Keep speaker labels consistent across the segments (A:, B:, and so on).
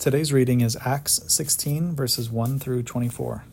A: Today's reading is Acts 16, verses 1 through 24.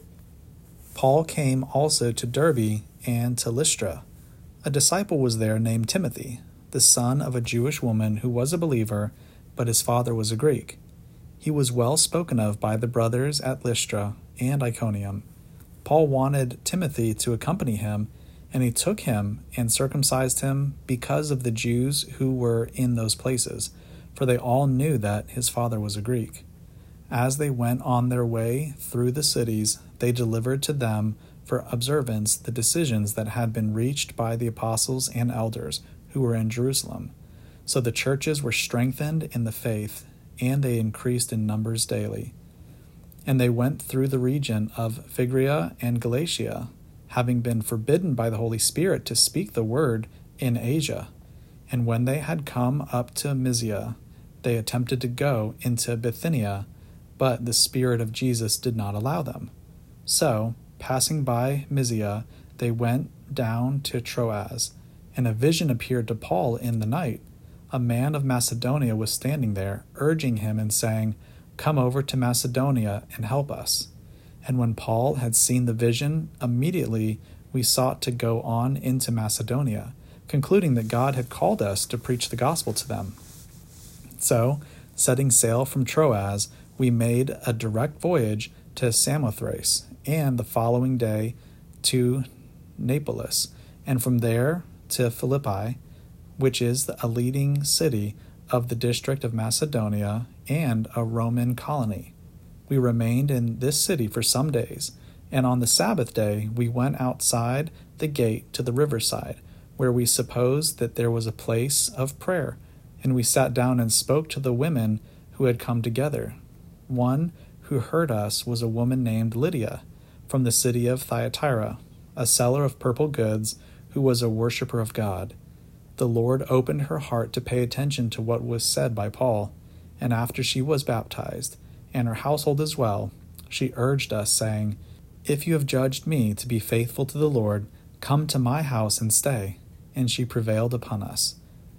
A: Paul came also to Derbe and to Lystra. A disciple was there named Timothy, the son of a Jewish woman who was a believer, but his father was a Greek. He was well spoken of by the brothers at Lystra and Iconium. Paul wanted Timothy to accompany him, and he took him and circumcised him because of the Jews who were in those places, for they all knew that his father was a Greek. As they went on their way through the cities, they delivered to them for observance the decisions that had been reached by the apostles and elders who were in Jerusalem. So the churches were strengthened in the faith, and they increased in numbers daily. And they went through the region of Phrygia and Galatia, having been forbidden by the Holy Spirit to speak the word in Asia. And when they had come up to Mysia, they attempted to go into Bithynia, but the Spirit of Jesus did not allow them. So, passing by Mysia, they went down to Troas, and a vision appeared to Paul in the night. A man of Macedonia was standing there, urging him and saying, "Come over to Macedonia and help us." And when Paul had seen the vision, immediately we sought to go on into Macedonia, concluding that God had called us to preach the gospel to them. So, setting sail from Troas, we made a direct voyage to Samothrace, and the following day to Neapolis, and from there to Philippi, which is a leading city of the district of Macedonia and a Roman colony. We remained in this city for some days, and on the Sabbath day we went outside the gate to the riverside, where we supposed that there was a place of prayer, and we sat down and spoke to the women who had come together. One who heard us was a woman named Lydia, from the city of Thyatira, a seller of purple goods, who was a worshiper of God. The Lord opened her heart to pay attention to what was said by Paul, and after she was baptized, and her household as well, she urged us, saying, "If you have judged me to be faithful to the Lord, come to my house and stay." And she prevailed upon us.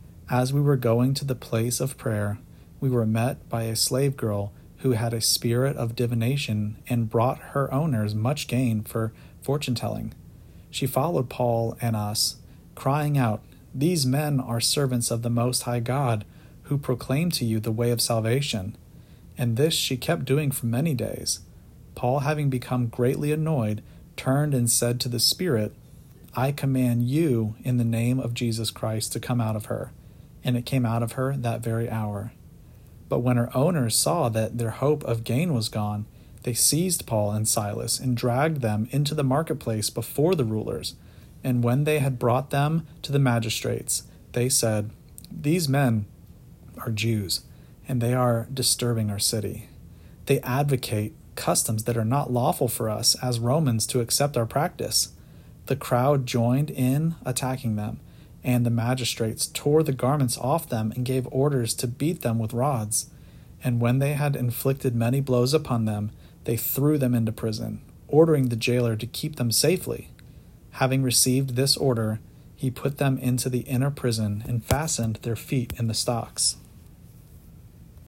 A: As we were going to the place of prayer, we were met by a slave girl who had a spirit of divination and brought her owners much gain for fortune-telling. She followed Paul and us, crying out, "These men are servants of the Most High God, who proclaim to you the way of salvation." And this she kept doing for many days. Paul, having become greatly annoyed, turned and said to the spirit, "I command you in the name of Jesus Christ to come out of her." And it came out of her that very hour. But when her owners saw that their hope of gain was gone, they seized Paul and Silas and dragged them into the marketplace before the rulers. And when they had brought them to the magistrates, they said, "These men are Jews, and they are disturbing our city. They advocate customs that are not lawful for us as Romans to accept our practice." The crowd joined in attacking them, and the magistrates tore the garments off them and gave orders to beat them with rods. And when they had inflicted many blows upon them, they threw them into prison, ordering the jailer to keep them safely. Having received this order, he put them into the inner prison and fastened their feet in the stocks.